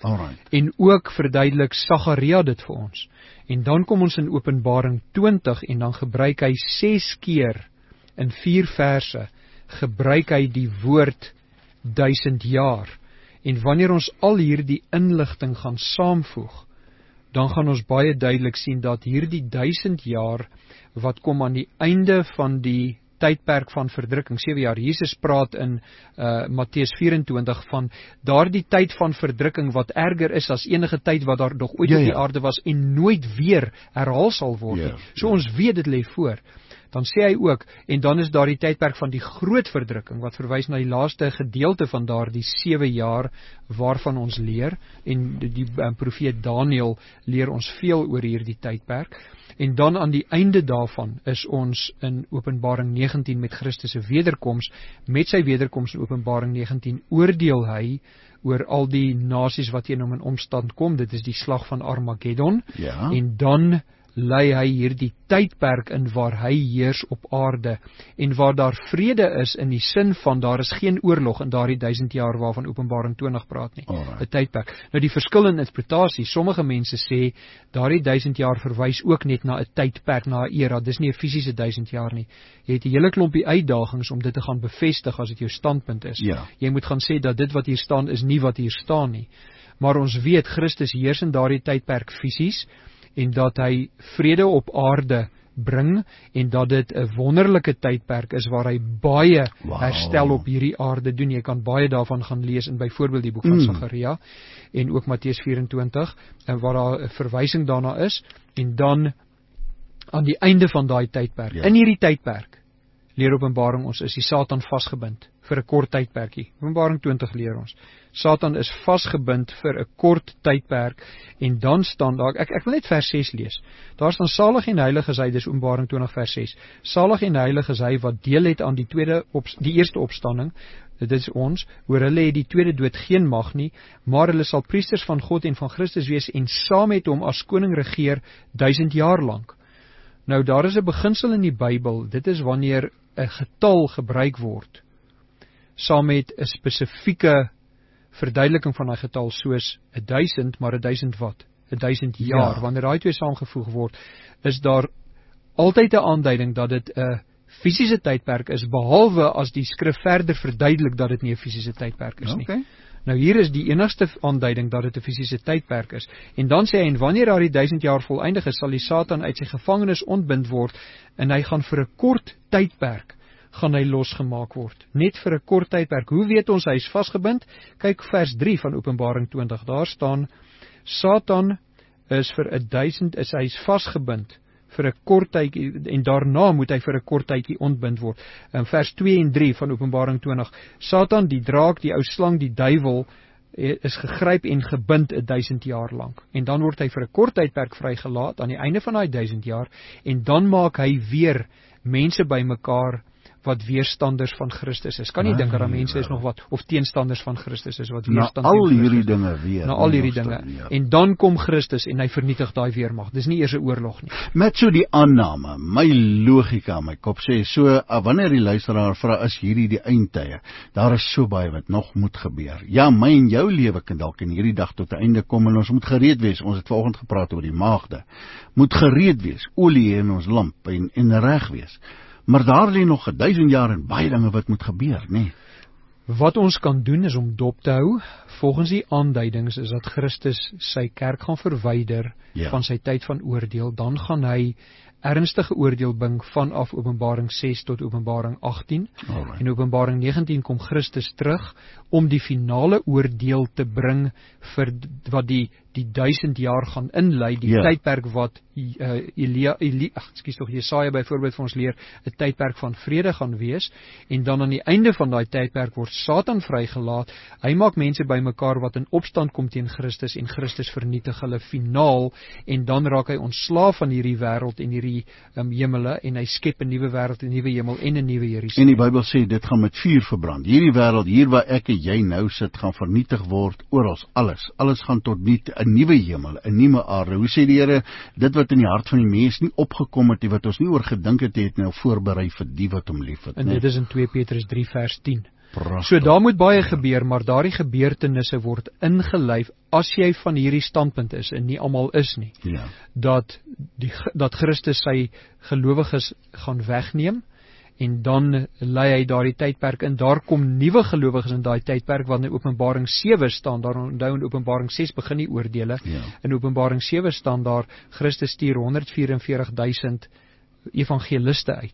En ook verduidelik Sagaria dit vir ons. En dan kom ons in Openbaring 20, en dan gebruik hy 6 keer in 4 verse, gebruik hy die woord 1000 jaar. En wanneer ons al hierdie inligting gaan saamvoeg, dan gaan ons baie duidelik sien dat hierdie 1000 jaar, wat kom aan die einde van die tydperk van verdrukking, 7 jaar. Jesus praat in Matteus 24 van daardie tyd van verdrukking wat erger is as enige tyd wat daar nog ooit op die aarde was en nooit weer herhaal sal word nie. So ons weet dit lê voor. Dan sê hy ook, en dan is daar die tydperk van die groot verdrukking, wat verwys na die laaste gedeelte van daardie 7 jaar waarvan ons leer, en die profeet Daniël leer ons veel oor hierdie tydperk, en dan aan die einde daarvan is ons in Openbaring 19 met Christus se wederkoms, met sy wederkoms in Openbaring 19 oordeel hy oor al die nasies wat teen hom in opstand kom, dit is die slag van Armageddon, en dan lei hy hierdie tydperk in waar hy heers op aarde en waar daar vrede is in die sin van daar is geen oorlog in daardie 1000 jaar waarvan Openbaring 20 praat nie, 'n tydperk. Nou die verskil in interpretasie, sommige mense sê daardie 1000 jaar verwys ook net na 'n tydperk, na 'n era, dis nie 'n fisiese 1000 jaar nie. Jy het 'n hele klompie uitdagings om dit te gaan bevestig as dit jou standpunt is. Jy moet gaan sê dat dit wat hier staan is nie wat hier staan nie. Maar ons weet Christus heers in daardie tydperk fisies, en dat hy vrede op aarde bring, en dat dit 'n wonderlike tydperk is waar hy baie herstel op hierdie aarde doen. Jy kan baie daarvan gaan lees in byvoorbeeld die boek van Sagaria, en ook Matteus 24, waar daar 'n verwysing daarna is, en dan aan die einde van daai tydperk, in hierdie tydperk, leer Openbaring ons, is die Satan vasgebind vir 'n kort tydperkie. Openbaring 20 leer ons, Satan is vasgebind vir 'n kort tydperk, en dan staan daar, ek wil net vers 6 lees, daar staan, salig en heilig is hy, dis Openbaring 20 vers 6, salig en heilig is hy wat deel het aan die eerste opstanding, dit is ons, oor hulle het die tweede dood geen mag nie, maar hulle sal priesters van God en van Christus wees, en saam met hom as koning regeer 1000 jaar lank. Nou daar is 'n beginsel in die Bybel, dit is wanneer 'n getal gebruik word, saam met 'n spesifieke verduideliking van 'n getal soos 1000, maar 1000 wat? 1000 jaar. Wanneer daai twee saamgevoeg word, is daar altyd 'n aanduiding dat dit 'n fisiese tydperk is, behalwe as die skrif verder verduidelik dat dit nie 'n fisiese tydperk is nie. Nou hier is die enigste aanduiding dat dit 'n fisiese tydperk is. En dan sê hy, en wanneer daar die 1000 jaar voleindig is, sal die Satan uit sy gevangenis ontbind word, en hy gaan vir 'n kort tydperk gaan hy losgemaak word. Net vir 'n kort tydperk. Hoe weet ons hy is vasgebind? Kyk vers 3 van Openbaring 20. Daar staan, Satan is vir 1000, hy is vasgebind vir 'n kort tydjie, en daarna moet hy vir 'n kort tydjie ontbind word. In vers 2 en 3 van Openbaring 20, Satan, die draak, die ou slang, die duiwel, is gegryp en gebind 1000 jaar lank. En dan word hy vir 'n kort tydperk vrygelaat aan die einde van daai 1000 jaar, en dan maak hy weer mense bymekaar wat weerstanders van Christus is. Kan nie dink dat mense is nog wat, of teenstanders van Christus is, wat weerstand al hierdie dinge weer. Na al hierdie dinge. En dan kom Christus en hy vernietig daai weermag. Dis nie eers 'n oorlog nie. Met so die aanname, my logika in my kop sê, so wanneer die luisteraar vra, is hierdie die eindtye, daar is so baie wat nog moet gebeur. Ja, my en jou lewe kan dalk in hierdie dag tot 'n einde kom, en ons moet gereed wees. Ons het vanoggend gepraat oor die maagde. Moet gereed wees, olie in ons lamp, en reg wees. Maar daar lê nog 1000 jaar en baie dinge wat moet gebeur, nee. Wat ons kan doen is om dop te hou. Volgens die aanduidings is dat Christus sy kerk gaan verwyder van sy tyd van oordeel. Dan gaan hy ernstige oordeel bring vanaf Openbaring 6 tot Openbaring 18. En Openbaring 19 kom Christus terug om die finale oordeel te bring vir wat die 1000 jaar gaan inlei, die tydperk wat Jesaja byvoorbeeld vir ons leer, 'n tydperk van vrede gaan wees, en dan aan die einde van daai tydperk word Satan vrygelaat. Hy maak mense bymekaar wat in opstand kom teen Christus, en Christus vernietig hulle finaal, en dan raak hy ontslaaf van hierdie wêreld en hierdie hemele, en hy skep 'n nuwe wêreld, 'n nuwe hemel en 'n nuwe Jerusalem. En die Bybel sê dit gaan met vuur verbrand. Hierdie wêreld hier waar ek en jy nou sit, gaan vernietig word oral, alles gaan tot niet 'n nuwe hemel, 'n nuwe aarde. Hoe sê die Here, dit wat in die hart van die mens nie opgekom het, wat ons nie oor gedink het nou voorberei vir die wat hom liefhet. En dit is in 2 Petrus 3 vers 10. So daar moet baie gebeur, maar daardie gebeurtenisse word ingelyf, as jy van hierdie standpunt is, en nie almal is nie, dat Christus sy gelowiges gaan wegneem, en dan lei hy daardie tydperk in. Daar kom nuwe gelowiges in daai tydperk, wat in Openbaring 7 staan. Daar onthou in Openbaring 6 begin die oordeele. In Openbaring 7 staan daar, Christus stuur 144.000 evangeliste uit.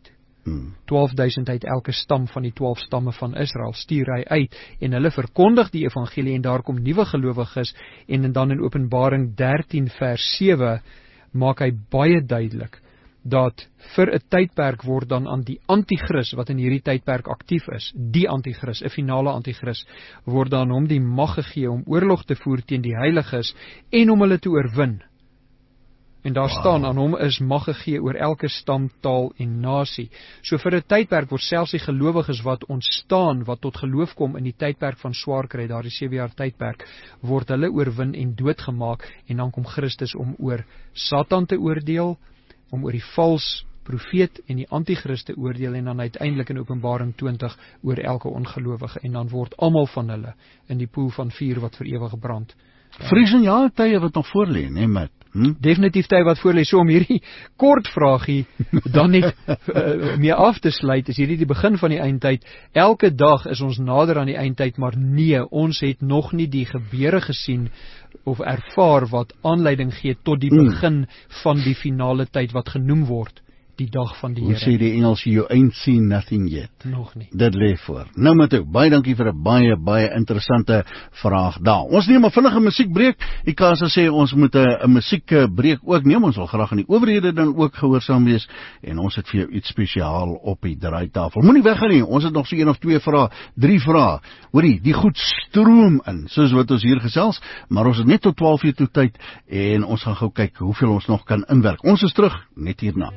12.000 uit elke stam van die 12 stamme van Israel stuur hy uit en hulle verkondig die evangelie en daar kom nuwe gelowiges en dan in Openbaring 13 vers 7 maak hy baie duidelik dat vir 'n tydperk word dan aan die anti-kris wat in hierdie tydperk aktief is, die anti-kris, 'n finale anti-kris, word dan hom die mag gegee om oorlog te voer teen die heiliges en om hulle te oorwin. En daar staan aan hom is mag gegee oor elke stam, taal en nasie. So vir 'n tydperk word selfs die gelowiges wat ontstaan, wat tot geloof kom in die tydperk van swaar kry, daardie 7 jaar tydperk, word hulle oorwin en doodgemaak en dan kom Christus om oor Satan te oordeel, om oor die vals profeet en die anti-Christ te oordeel en dan uiteindelik in Openbaring 20 oor elke ongelowige en dan word almal van hulle in die poel van vuur wat vir ewig brand. Vrees en ja, tye wat nog voor lê, nee, Matt. Definitief tyd wat voor lê. So om hierdie kort vraagie dan net mee af te sluit, is hierdie die begin van die eindtyd. Elke dag is ons nader aan die eindtyd, maar nee, ons het nog nie die gebeure gesien of ervaar wat aanleiding gee tot die begin van die finale tyd wat genoem word die dag van die Here. Hoe sê die Engels, you ain't seen nothing yet. Nog nie. Dit lê voor. Nou maar toe, baie dankie vir 'n baie interessante vraag daar. Ons neem 'n vinnige musiekbreek. Ikasa sê ons moet 'n musiekbreek ook neem. Ons wil graag aan die owerhede dan ook gehoorsaam wees en ons het vir jou iets spesiaal op die draaitafel. Moenie weggaan nie. Ons het nog so 1 of 2 vrae, 3 vrae. Hoorie, die goed stroom in, soos wat ons hier gesels, maar ons het net tot 12 uur toe tyd en ons gaan gou kyk hoeveel ons nog kan inwerk. Ons is terug net hierna.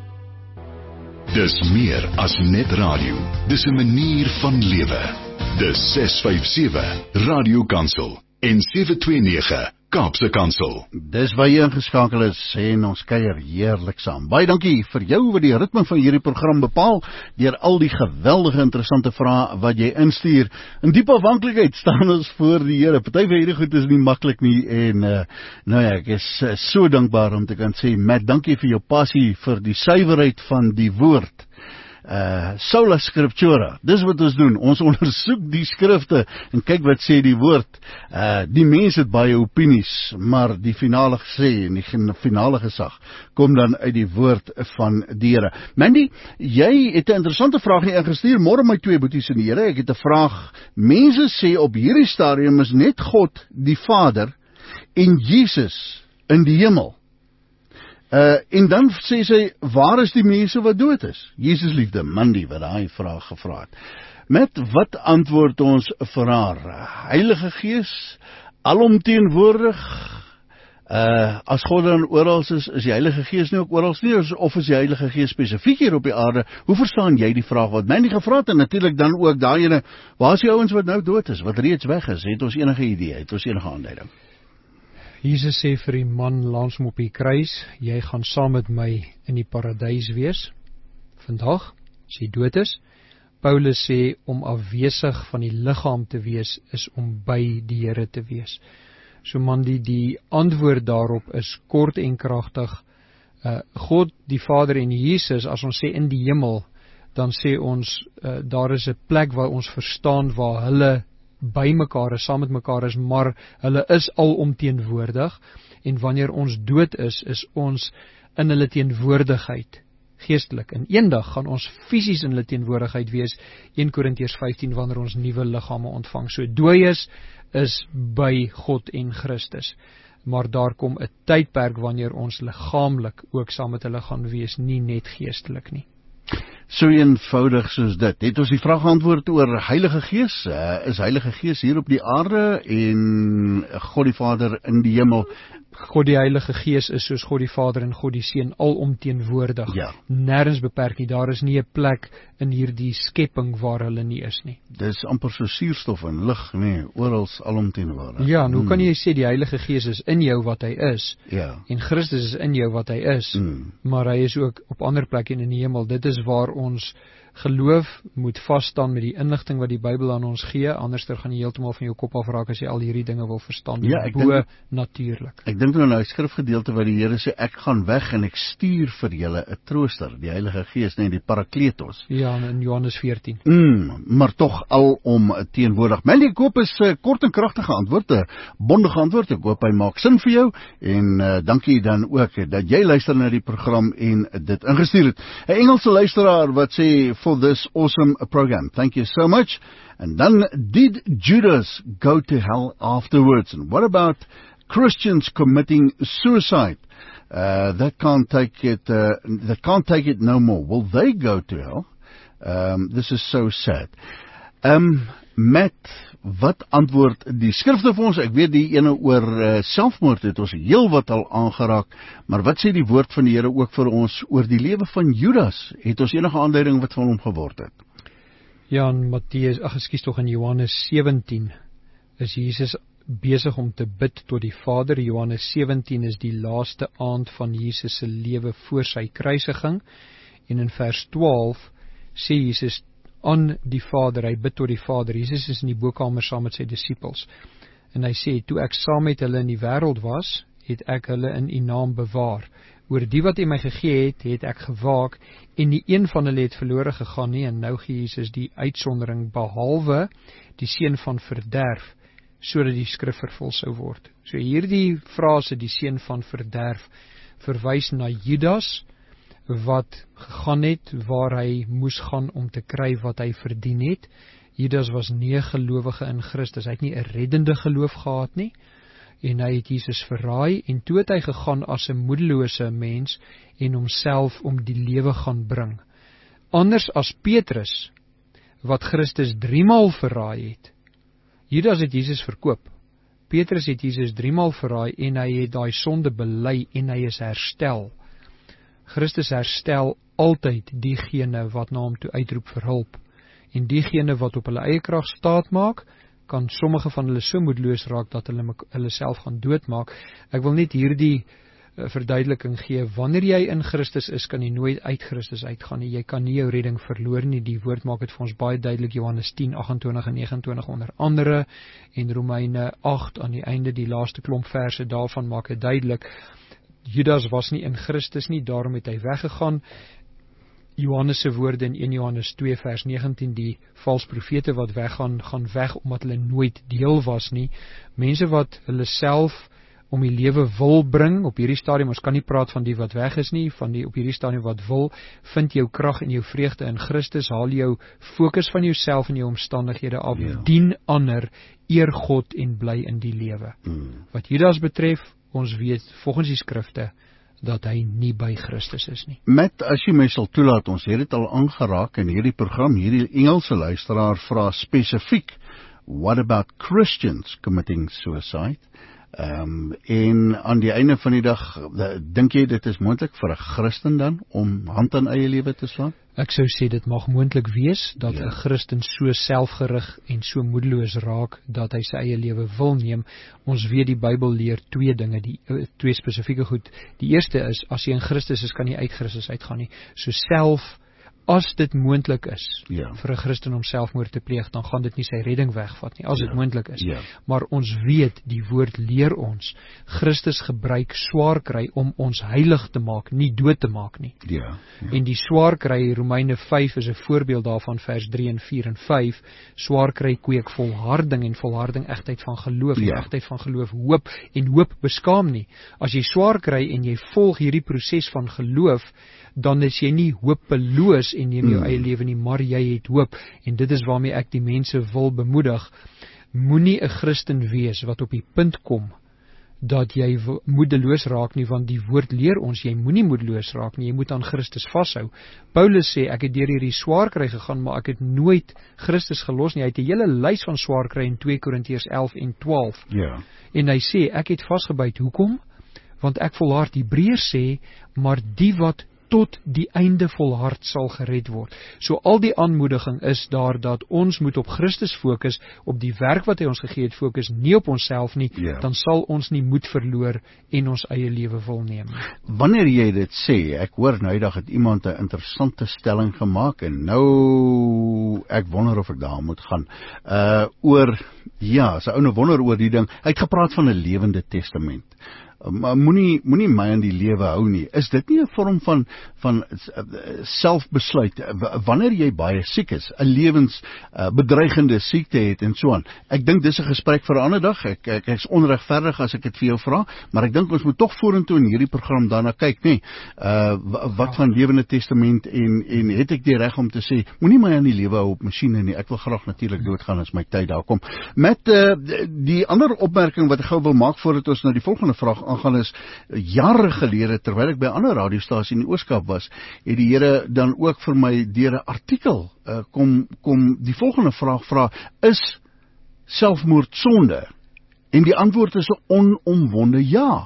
Dis meer as net radio. Dis 'n manier van lewe. Dis 657 Radio Kansel en 729 Kaapse Kansel. Dis waar jy ingeskakel is en ons kuier heerlik saam. Baie dankie vir jou wat die ritme van hierdie program bepaal deur al die geweldige interessante vrae wat jy instuur. In diep afhanklikheid staan ons voor die Here. Party van hierdie goed is nie maklik nie en nou ja, ek is so dankbaar om te kan sê, Matt, dankie vir jou passie vir die suiwerheid van die woord. Sola Scriptura, dis wat ons doen, ons ondersoek die skrifte en kyk wat sê die woord. Die mense het baie opinies, maar die finale gesê en die finale gesag kom dan uit die woord van die Here. Mandy, jy het 'n interessante vraag hier ingestuur. Môre my 2 boeties in die Here, ek het 'n vraag. Mense sê op hierdie stadium is net God die Vader en Jesus in die hemel. En dan sê sy, waar is die mense wat dood is? Jesus liefde, Mandy, wat daai vraag gevra het. Met wat antwoord ons vir haar? Heilige Gees, alomteenwoordig, as God dan oral is die Heilige Gees nie ook oral nie, of is die Heilige Gees spesifiek hier op die aarde? Hoe verstaan jy die vraag wat Mandy gevra het? En natuurlik dan ook daai ene, waar is die ouens wat nou dood is, wat reeds weg is? Het ons enige idee, het ons enige aanduiding? Jesus sê vir die man langs hom op die kruis, jy gaan saam met my in die paradys wees, vandag, as jy dood is. Paulus sê, om afwesig van die liggaam te wees, is om by die Here te wees. So man, die antwoord daarop is kort en kragtig, God, die Vader en Jesus, as ons sê in die hemel, dan sê ons, daar is 'n plek waar ons verstaan, waar hulle by mekaar is, saam met mekaar is, maar hulle is alomteenwoordig, en wanneer ons dood is ons in hulle teenwoordigheid, geestelik, en eendag gaan ons fisies in hulle teenwoordigheid wees, 1 Korintiërs 15, wanneer ons nuwe liggame ontvang. So dooies is by God en Christus, maar daar kom 'n tydperk wanneer ons liggaamlik ook saam met hulle gaan wees, nie net geestelik nie. So eenvoudig soos dit. Het ons die vraag geantwoord oor Heilige Gees? Is Heilige Gees hier op die aarde en God die Vader in die hemel? God die Heilige Gees is soos God die Vader en God die Seun alomteenwoordig. Ja. Nêrens beperk nie. Daar is nie 'n plek in hierdie skepping waar hulle nie is nie. Dis amper so suurstof en lig, nee, oral alomteenwoordig. Ja, en hoe kan jy sê die Heilige Gees is in jou wat hy is? Ja. En Christus is in jou wat hy is, maar hy is ook op ander plekke in die hemel. Dit is waar ons geloof moet vasstaan met die inligting wat die Bybel aan ons gee, anderster gaan jy heeltemal van jou kop af raak as jy al hierdie dinge wil verstaan. Ja, bo natuurlik. Ek dink nou die skrifgedeelte waar die Here sê, ek gaan weg en ek stuur vir julle 'n trooster, die Heilige Gees, die Parakletos. Ja, in Johannes 14. Maar tog alomteenwoordig. Mandy, ek hoop is kort en kragtige antwoorde, bondige antwoord. Ek hoop hy maak sin vir jou en dankie dan ook dat jy luister na die program en dit ingestuur het. 'n Engelse luisteraar luisteraar wat sê, for this awesome program. Thank you so much. And then, did Judas go to hell afterwards? And what about Christians committing suicide? That can't take it no more. Will they go to hell? This is so sad. Matt, wat antwoord die skrifte vir ons? Ek weet die ene oor selfmoord het ons heel wat al aangeraak, maar wat sê die woord van die Here ook vir ons oor die lewe van Judas? Het ons enige aanduiding wat van hom geword het? Ja, in Johannes 17 is Jesus besig om te bid tot die Vader. Johannes 17 is die laaste aand van Jesus se lewe voor sy kruisiging, en in vers 12 sê Jesus aan die Vader, hy bid tot die Vader. Jesus is in die bokkamer saam met sy disippels, en hy sê, toe ek saam met hulle in die wêreld was, het ek hulle in u naam bewaar. Oor die wat u my gegee het, het ek gewaak, en nie een van hulle het verlore gegaan nie. En nou gee Jesus die uitsondering, behalwe die seun van verderf, sodat die skrif vervul sou word. So hierdie frase, die seun van verderf, verwys na Judas, wat gegaan het waar hy moes gaan om te kry wat hy verdien het. Judas was nie 'n gelowige in Christus, hy het nie 'n reddende geloof gehad nie, en hy het Jesus verraai, en toe het hy gegaan as 'n moedelose mens, en homself om die lewe gaan bring. Anders as Petrus, wat Christus 3 maal verraai het. Judas het Jesus verkoop. Petrus het Jesus 3 maal verraai, en hy het daai sonde bely, en hy is herstel. Christus herstel altyd diegene wat na hom toe uitroep vir hulp. En diegene wat op hulle eie krag staat maak, kan sommige van hulle so moedeloos raak dat hulle self gaan doodmaak. Ek wil net hierdie verduideliking gee. Wanneer jy in Christus is, kan jy nooit uit Christus uitgaan nie. Jy kan nie jou redding verloor nie. Die woord maak dit vir ons baie duidelik, Johannes 10, 28 en 29 onder andere, en Romeine 8 aan die einde, die laaste klomp verse daarvan maak dit duidelik. Judas was nie in Christus nie, daarom het hy weggegaan. Johannes se woorde in 1 Johannes 2 vers 19, die vals profete wat weggaan, gaan weg omdat hulle nooit deel was nie. Mense wat hulle self om die lewe wil bring, op hierdie stadium, ons kan nie praat van die wat weg is nie, van die op hierdie stadium wat wil, vind jou krag en jou vreugde in Christus, haal jou fokus van jouself en jou omstandighede af, dien ander, eer God en bly in die lewe. Wat Judas betref, ons weet volgens die skrifte dat hy nie by Christus is nie. Met, as jy my sal toelaat, ons het dit al aangeraak in hierdie program, hierdie Engelse luisteraar vra spesifiek, what about Christians committing suicide? En aan die einde van die dag, dink jy dit is moontlik vir 'n Christen dan, om hand aan eie lewe te slaan? Ek sou sê dit mag moontlik wees, dat 'n Christen so selfgerig en so moedeloos raak, dat hy sy eie lewe wil neem. Ons weet die Bybel leer 2 dinge, twee spesifieke goed. Die eerste is, as jy in Christus is, kan jy uit Christus uitgaan nie. So self, as dit moontlik is, vir 'n Christen om selfmoord te pleeg, dan gaan dit nie sy redding wegvat nie, as dit moontlik is. Maar ons weet, die woord leer ons, Christus gebruik swaar kry om ons heilig te maak, nie dood te maak nie. En die swaar kry, Romeine 5 is 'n voorbeeld daarvan, vers 3 en 4 en 5, swaar kry kweek volharding, en volharding egtheid van geloof, en egtheid van geloof hoop, en hoop beskaam nie. As jy swaar kry en jy volg hierdie proses van geloof, dan is jy nie hopeloos en neem jou eie lewe nie, maar jy het hoop. En dit is waarmee ek die mense wil bemoedig. Moenie 'n Christen wees wat op die punt kom dat jy moedeloos raak nie, want die woord leer ons, jy moenie moedeloos raak nie, jy moet aan Christus vashou. Paulus sê, ek het deur hierdie swaar kry gegaan, maar ek het nooit Christus gelos nie. Hy het 'n hele lys van swaar kry in 2 Korintiërs 11 en 12. En hy sê, ek het vasgebyt. Hoekom? Want ek volhard. Hebreërs sê, maar die wat tot die einde volhard sal gered word. So al die aanmoediging is daar dat ons moet op Christus fokus, op die werk wat hy ons gegee het fokus, nie op onsself nie, dan sal ons nie moed verloor en ons eie lewe wil neem. Wanneer jy dit sê, ek hoor nou eendag het iemand 'n interessante stelling gemaak, en nou, ek wonder of ek daar moet gaan, oor, sy ou nou wonder oor die ding, hy het gepraat van 'n lewende testament. moenie my in die lewe hou nie. Is dit nie 'n vorm van selfbesluit wanneer jy baie siek is, 'n lewensbedreigende siekte het en so aan? Ek dink dis 'n gesprek vir 'n ander dag. Ek is onregverdig as ek dit vir jou vra, maar ek dink ons moet tog vorentoe in hierdie program daarna kyk, nee. Wat van Lewende Testament en het ek die reg om te sê, moenie my aan die lewe hou op masjiene nie. Ek wil graag natuurlik doodgaan as my tyd daar kom. Met die ander opmerking wat ek gou wil maak voordat ons na die volgende vraag aangaan is, jare gelede terwyl ek by 'n ander radiostasie in die Ooskaap was, het die Here dan ook vir my deur 'n artikel kom die volgende vraag vra, is selfmoord sonde? En die antwoord is 'n onomwonde ja.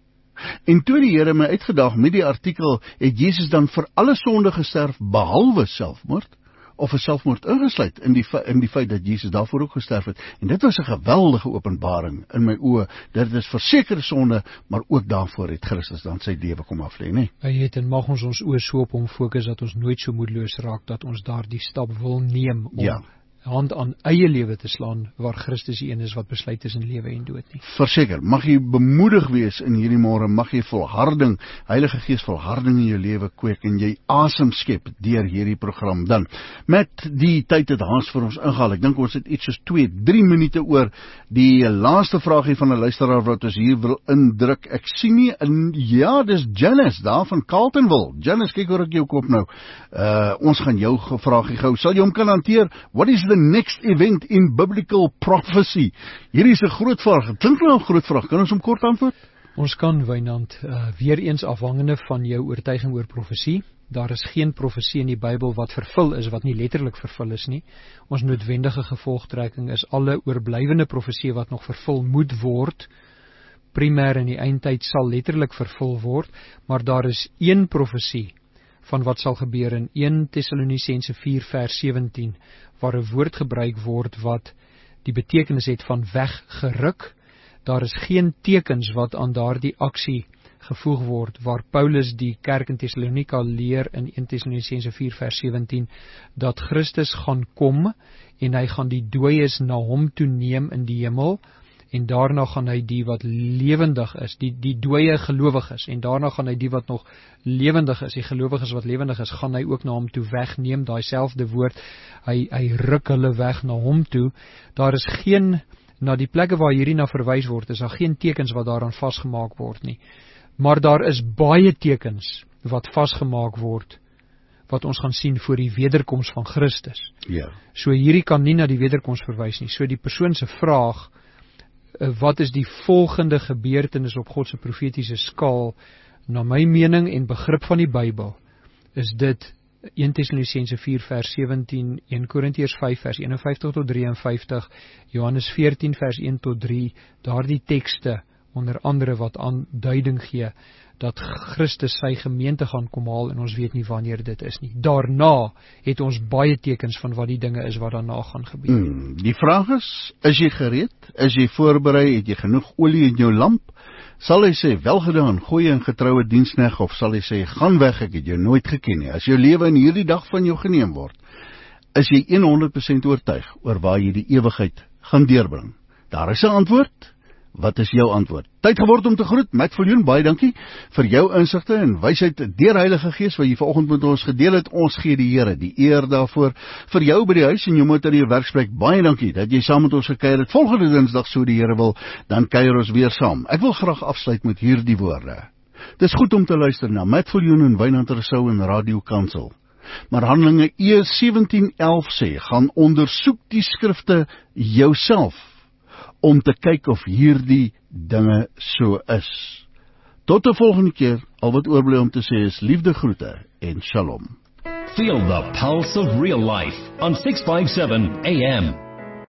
En toe die Here my uitgedaag met die artikel, het Jesus dan vir alle sonde gesterf behalwe selfmoord? Of 'n selfmoord ingesluit in die feit dat Jesus daarvoor ook gesterf het. En dit was 'n geweldige openbaring in my oë. Dit is versekerde sonde, maar ook daarvoor het Christus dan sy lewe kom aflê, nee. Hy het en mag ons oë so op hom fokus dat ons nooit so moedeloos raak dat ons daardie stap wil neem om hand aan eie lewe te slaan, waar Christus die een is wat besluit tussen lewe en dood nie. Verseker, mag jy bemoedig wees in hierdie môre, mag jy volharding, Heilige Gees volharding in jou lewe kweek en jy asem skep deur hierdie program. Dan, met die tyd het Hans vir ons ingehaal, ek dink ons het iets soos 2-3 minute oor die laaste vraagie van 'n luisteraar wat ons hier wil indruk. Ek sien nie, ja, dis Janice daar van Carltonville. Janice, kyk hoe ek jou kop nou. Ons gaan jou vraagie gou, sal jy hom kan hanteer? What is the next event in biblical prophecy? Hierdie is 'n groot vraag. Klink nou 'n groot vraag. Kan ons hom kort antwoord? Ons kan, Wynand, weer eens afhangende van jou oortuiging oor profesie. Daar is geen profesie in die Bybel wat vervul is, wat nie letterlik vervul is nie. Ons noodwendige gevolgtrekking is alle oorblywende profesie wat nog vervul moet word, primêr in die eindtyd sal letterlik vervul word, maar daar is een profesie van wat sal gebeur in 1 Tessalonisense 4 vers 17, waar 'n woord gebruik word wat die betekenis het van weggeruk. Daar is geen tekens wat aan daardie aksie gevoeg word, waar Paulus die kerk in Thessalonika leer in 1 Tessalonisense 4 vers 17, dat Christus gaan kom en hy gaan die dooies na hom toe neem in die hemel, en daarna gaan hy die wat lewendig is, die dooie gelowiges, en daarna gaan hy die wat nog lewendig is, die gelowiges wat lewendig is, gaan hy ook na hom toe wegneem, daai selfde woord, hy ruk hulle weg na hom toe. Daar is geen, na die plekke waar hierdie na verwys word, is daar geen tekens wat daaraan vasgemaak word nie. Maar daar is baie tekens wat vasgemaak word, wat ons gaan sien voor die wederkoms van Christus. Ja. So hierdie kan nie na die wederkoms verwys nie. So die persoon se vraag, wat is die volgende gebeurtenis op God se profetiese skaal, na my mening en begrip van die Bybel, is dit 1 Tessalonisense 4 vers 17, 1 Korintiërs 5 vers 51 tot 53, Johannes 14 vers 1 tot 3, daardie tekste, onder andere wat aanduiding gee, dat Christus sy gemeente gaan kom haal, en ons weet nie wanneer dit is nie. Daarna het ons baie tekens van wat die dinge is wat daarna gaan gebeur. Die vraag is jy gereed? Is jy voorberei? Het jy genoeg olie in jou lamp? Sal hy sê, welgedaan, goeie en getroue diensknegt, of sal hy sê, gaan weg, ek het jou nooit geken nie. As jou lewe in hierdie dag van jou geneem word, is jy 100% oortuig oor waar jy die ewigheid gaan deurbring? Daar is 'n antwoord. Wat is jou antwoord? Tyd geword om te groet. Matt Viljoen, baie dankie vir jou insigte en wysheid deur Heilige Gees wat jy vanoggend met ons gedeel het. Ons gee die Here die eer daarvoor. Vir jou by die huis en jou motor in jou werksplek, baie dankie dat jy saam met ons gekuier het. Volgende Dinsdag, so die Here wil, dan kuier ons weer saam. Ek wil graag afsluit met hierdie woorde. Dis goed om te luister na Matt Viljoen en Wynand Rousseau in Radio Kansel. Maar Handelinge 17:11 sê, gaan ondersoek die skrifte jouself, om te kyk of hierdie dinge so is. Tot 'n volgende keer, al wat oorbly om te sê is liefde groete en shalom. Feel the pulse of real life on 657 AM.